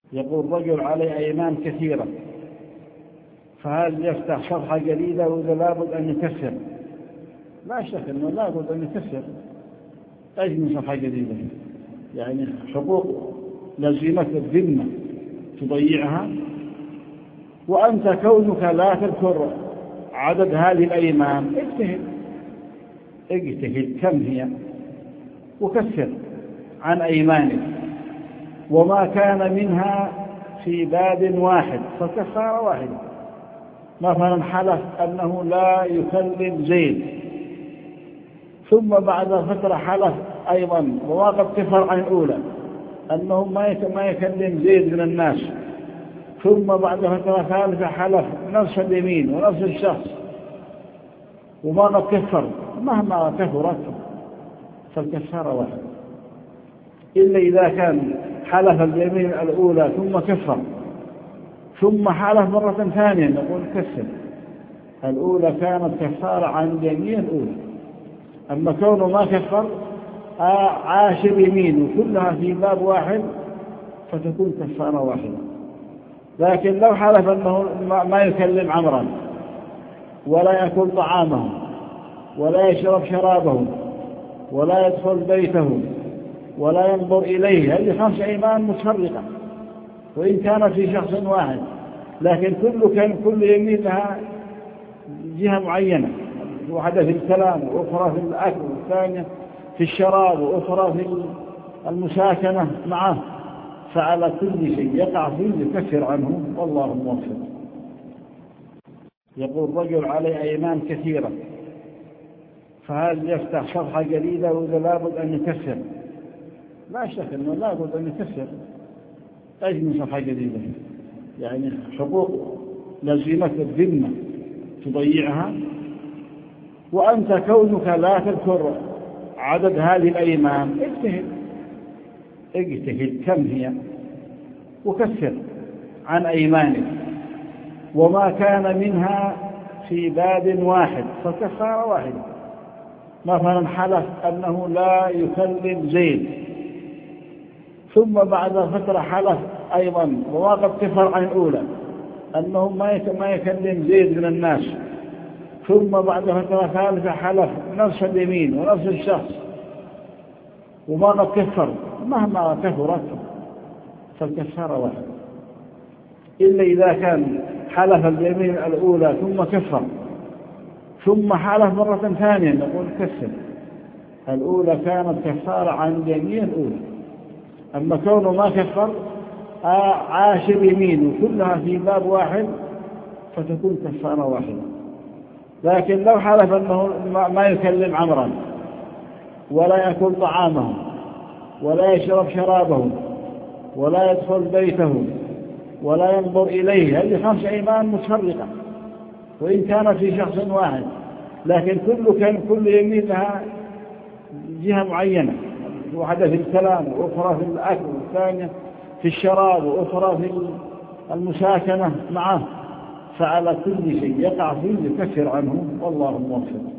يقول رجل عليه أيمان كثيرة، فهل يفتح صفحة جديدة ولا لابد أن يكسر؟ لا شك أنه لابد أن يكسر. أي من صفحة جديدة؟ يعني حقوق لزمت الذمة تضيعها، وأنت كونك لا تذكر عدد هذه الأيمان اجتهد كم هي وكسر عن أيمانك، وما كان منها في باب واحد فكفارة واحدة. مثلا حلف أنه لا يكلم زيد، ثم بعد فترة حلف أيضا وقد كفر عن الأولى أنه ما يكلم زيد من الناس، ثم بعد فترة ثالثة حلف نفس اليمين ونفس الشخص وما قد كفر. مهما كثرت فالكفارة واحدة، إلا إذا كان حلف اليمين الأولى ثم كفر ثم حلف مرة ثانية نقول كسر. الأولى كانت كفارة عن اليمين الأولى، أما كونه ما كفر عاش اليمين وكلها في باب واحد فتكون كفارة واحدة. لكن لو حلف أنه ما يكلم عمرا ولا يأكل طعامه ولا يشرب شرابه ولا يدخل بيته ولا ينظر إليه، هذه 5 أيمان متفرقة وإن كانت في شخص واحد، لكن كل يمين لها جهة معينة، واحدة في الكلام وأخرى في الأكل والثانية في الشراب وأخرى في المساكنة معه، فعلى كل شيء يقع فيه يكفر عنه والله موفق. يقول رجل عليه أيمان كثيرة، فهل يفتح صفحة جديدة ولا لابد أن يكسر؟ لا شك أنه لابد أن يكسر. أي من صفحة جديدة؟ يعني حقوق لزمت الذمة تضيعها، وأنت كونك لا تذكر عدد هذه الأيمان اجتهد كم هي وكسر عن أيمانك، وما كان منها في باب واحد فكفارة واحدة. مثلا حلف أنه لا يكلم زيد، ثم بعد فترة حلف أيضا وقد كفر عن الأولى أنه ما يكلم زيد من الناس، ثم بعد فترة ثالثة حلف نفس اليمين ونفس الشخص وما قد كفر. مهما كثرت فالكفارة واحدة، إلا إذا كان حلف اليمين الأولى ثم كفر ثم حلف مرة ثانية نقول كسر. الأولى كانت كفارة عن اليمين الأولى، أما كونه ما كفر عاش اليمين وكلها في باب واحد فتكون كفارة واحدة. لكن لو حلف أنه ما يكلم عمرا ولا يأكل طعامه ولا يشرب شرابه ولا يدخل بيته ولا ينظر إليه، هذه 5 أيمان متفرقة وإن كانت في شخص واحد، لكن كل يمين لها جهة معينة، واحدة في الكلام وأخرى في الأكل والثانية في الشراب وأخرى في المساكنة معه، فعلى كل شيء يقع فيه يكفر عنه والله موفق.